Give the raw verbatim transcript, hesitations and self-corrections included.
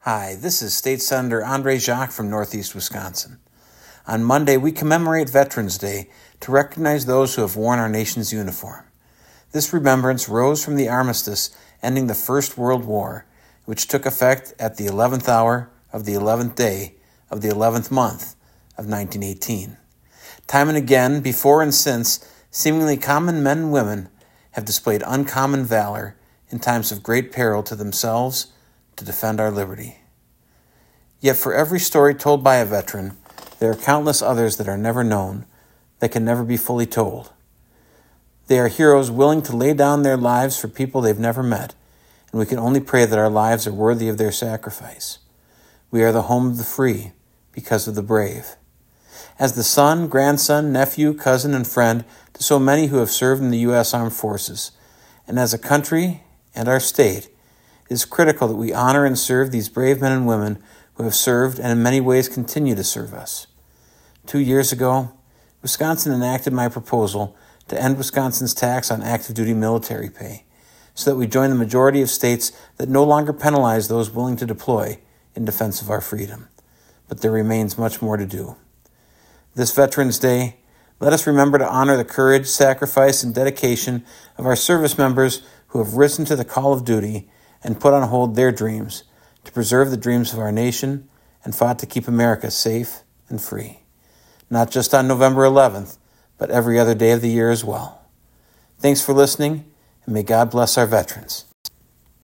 Hi, this is State Senator Andre Jacques from Northeast Wisconsin. On Monday, we commemorate Veterans Day to recognize those who have worn our nation's uniform. This remembrance rose from the armistice ending the First World War, which took effect at the eleventh hour of the eleventh day of the eleventh month of nineteen eighteen. Time and again, before and since, seemingly common men and women have displayed uncommon valor in times of great peril to themselves to defend our liberty. Yet for every story told by a veteran, there are countless others that are never known, that can never be fully told. They are heroes willing to lay down their lives for people they've never met, and we can only pray that our lives are worthy of their sacrifice. We are the home of the free because of the brave. As the son, grandson, nephew, cousin, and friend to so many who have served in the U S Armed Forces, and as a country and our state, it is critical that we honor and serve these brave men and women who have served and in many ways continue to serve us. Two years ago, Wisconsin enacted my proposal to end Wisconsin's tax on active duty military pay so that we join the majority of states that no longer penalize those willing to deploy in defense of our freedom. But there remains much more to do. This Veterans Day, let us remember to honor the courage, sacrifice, and dedication of our service members who have risen to the call of duty and put on hold their dreams to preserve the dreams of our nation and fought to keep America safe and free. Not just on November eleventh, but every other day of the year as well. Thanks for listening, and may God bless our veterans.